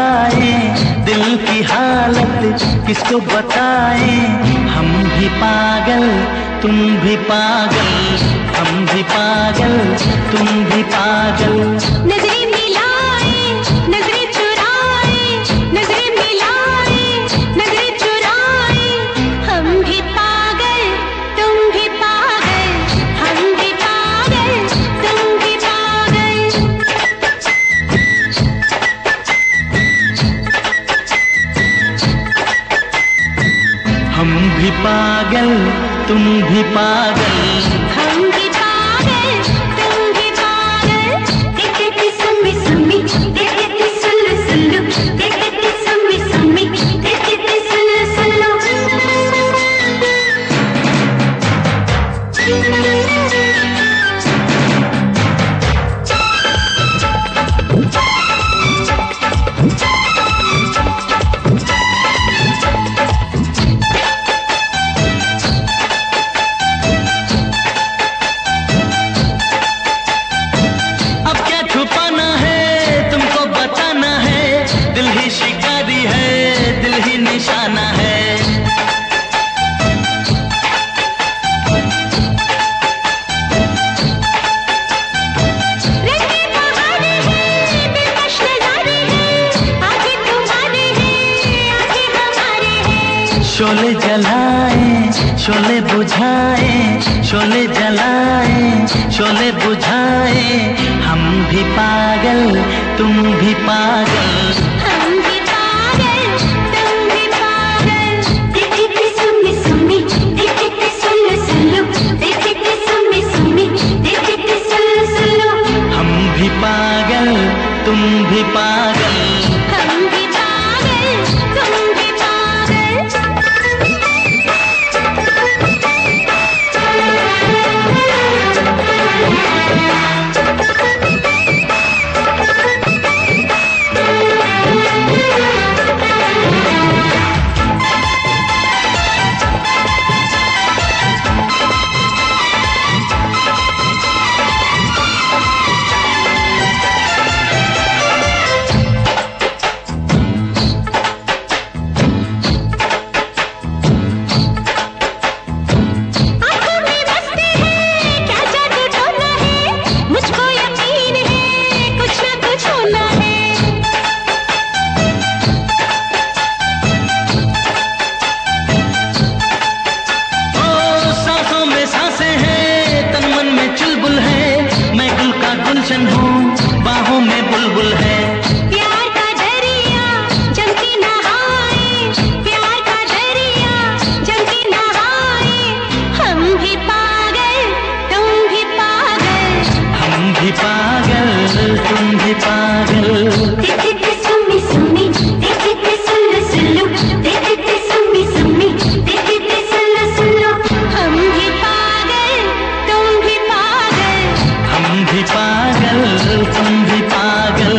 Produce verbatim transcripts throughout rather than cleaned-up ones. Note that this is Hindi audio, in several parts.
बताए, दिल की हालत किसको बताए। हम भी पागल तुम भी पागल, हम भी पागल तुम भी पागल। नजरें मिलाए नजरें चुराए, नजरें मिलाए नजरें चुराए। हम भी पागल तुम भी पागल, हम भी पागल तुम भी पागल। हम भी पागल तुम भी पागल, हम भी पागल तुम भी पागल। देखते थे सम्मी सम्मी, देखते थे सुल्लू सुल्लू, देखते थे सम्मी सम्मी, देखते थे सुल्लू सुल्लू। निशाना है रंगे बहारे हैं, दिलकश नजारे हैं, आगे तुम्हारे हैं, आगे हमारे हैं। शोले जलाए शोले बुझाए, शोले जलाए शोले बुझाए। हम भी पागल तुम भी पागल, हम भी पागल तुम भी पागल। देखते थे सम्मी सम्मी, देखते थे सुल्लू सुल्लू, देखते थे सम्मी सम्मी, देखते थे सुल्लू सुल्लू। हम भी पागल तुम भी पागल, हम भी पागल तुम भी पागल। गुलशन हूँ बाहों में बुलबुल है। प्यार का दरिया जम के नहाए, प्यार का दरिया जम के नहाए। हम भी पागल तुम भी पागल, हम भी पागल तुम भी पागल। देखते थे सम्मी सम्मी, देखते थे सुल्लू सुल्लू, देखते थे सम्मी सम्मी, देखते थे सुल्लू सुल्लू। हम भी पागल तुम भी पागल, हम भी पागल तुम भी पागल।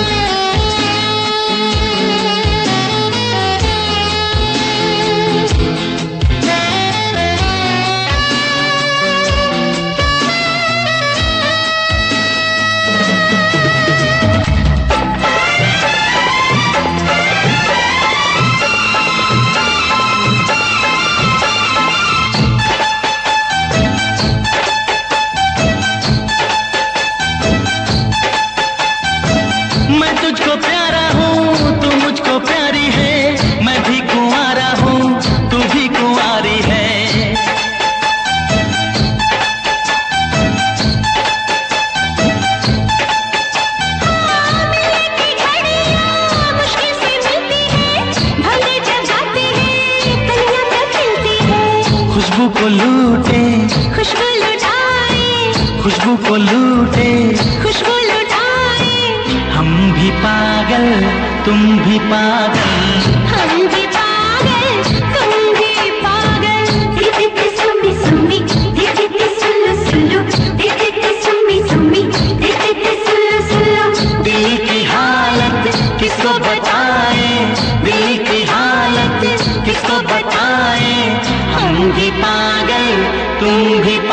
मैं तुझको प्यारा हूँ तू मुझको प्यारी है, मैं भी कुंवारा हूँ तू भी कुंवारी है। मुश्किल से मिलती है, भले जब जाते हैं कलियां तब खिलती है। खुशबू को लूटे खुशबू लुटाए, खुशबू को लूटे, खुशबू लुटाए। हम भी पागल तुम भी पागल, हम भी पागल तुम भी पागल। देखते थे सम्मी सम्मी, देखते थे सुल्लू सुल्लू, देखते थे सम्मी सम्मी, देखते थे सुल्लू सुल्लू। दिल की हालत किसको बताए, दिल की हालत किसको बताए। हम भी पागल तुम भी